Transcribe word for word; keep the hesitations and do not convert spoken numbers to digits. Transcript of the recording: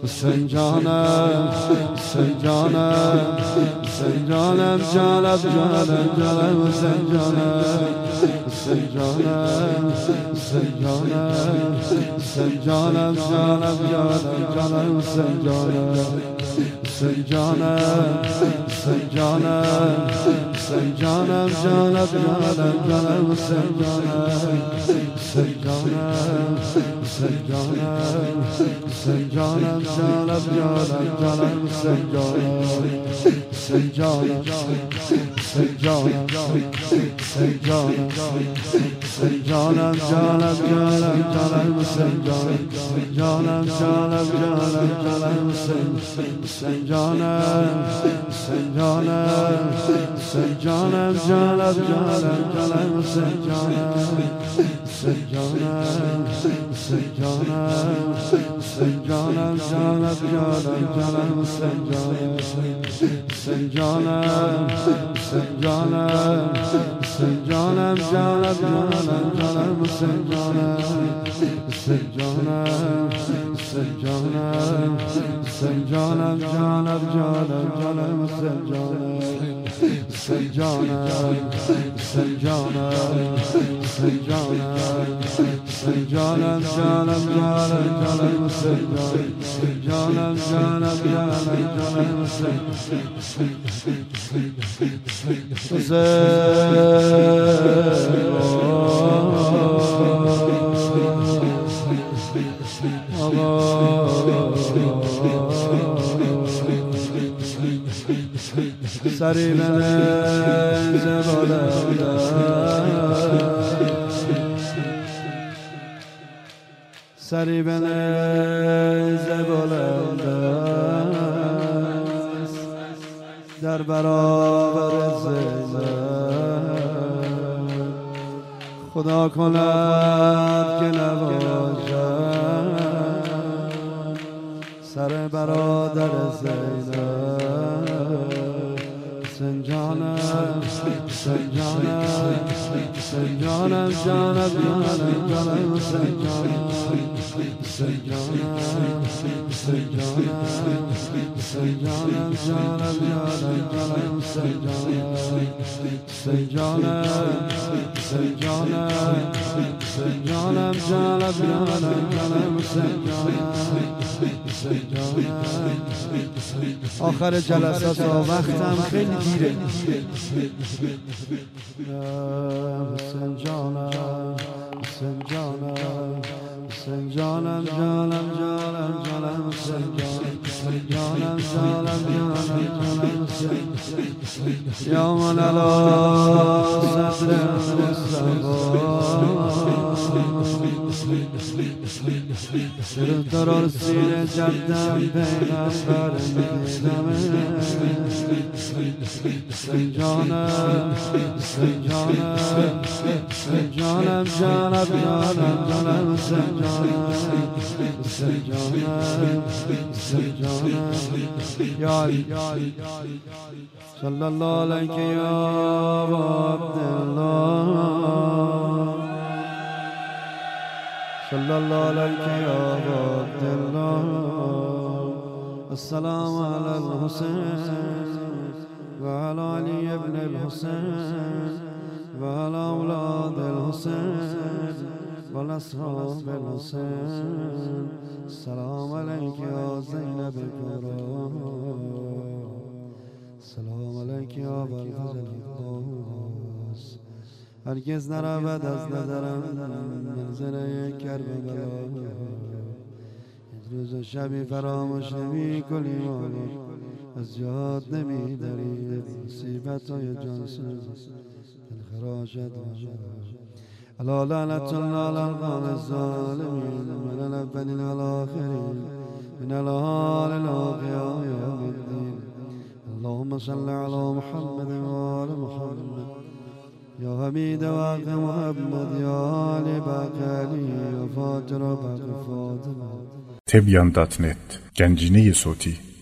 حسین جانم حسین جانم حسین جانم جانم جانم جانم حسین جانم حسین جانم حسین جانم حسین جانم جانم جانم جانم حسین جانم حسین جانم حسین جانم حسین جانم جانم جانم جانم حسین جانم حسین جانم حسین جانم حسین جانم جانم جانم جانم حسین جانم حسین جانم حسین جانم حسین جانم حسین جانم جانم جانم جانم حسین جانم جانم جانم جانم جانم حسین حسین جانم حسین جانم حسین جانم جانم جانم جانم حسین جانم حسین جانم حسین جانم حسین جانم جانم جانم جانم حسین جانم حسین جانم حسین جانم حسین جانم جانم جانم جانم حسین جانم حسین جانم حسین جانم حسین جانم جانم جانم جانم حسین جانم حسین جانم حسین جانم حسین جانم حسین جانم جانم جانم جانم حسین جانم جانم جانم جانم حسین سری بنز بلند سری بنز بلند در برابر زینب خدا کند که نباشد سر برادر زینب حسین جانم حسین جانم حسین جانم جانم جانم جانم حسین جانم حسین جانم حسین جانم حسین جانم جانم جانم جانم حسین جانم حسین جانم حسین جانم حسین جانم جانم جانم جانم حسین جانم حسین جانم آخر جلسات و وقتم خیلی دیره حسین جانم حسین جانم حسین جانم جانم جانم جانم حسین جانم جانم جانم جانم حسین یا من علی صدر مصطفی در سینه جدم پیغمبر میدیدم حسین جانم حسین جانم حسین جانم جانم جانم جانم حسین جانم حسین جانم حسین جانم یا علی صلی الله علیک یا عبدالله صلی الله علیک یا عبدالله السلام علی الحسین و علی علی ابن الحسین و علی اولاد الحسین و اصحاب الحسین السلام علیک یا زینب الکبری السلام علیک یا ابوالفضل العباس هرگز نرود از نظرم منظره کربلا روز و شبی فراموش نمی کنی از یاد نمی داری مصیبت های جانسوز دلخراشت الا لعنت الله علی القوم الظالمین من الاولین والآخرین من الحال الاقیاء یوم الدین اللهم صل علی محمد و آل محمد یا حمید واقع محمد یا علی بقلی و فاطر و بقی فاطمه تبیان دات نت گنجینه صوتی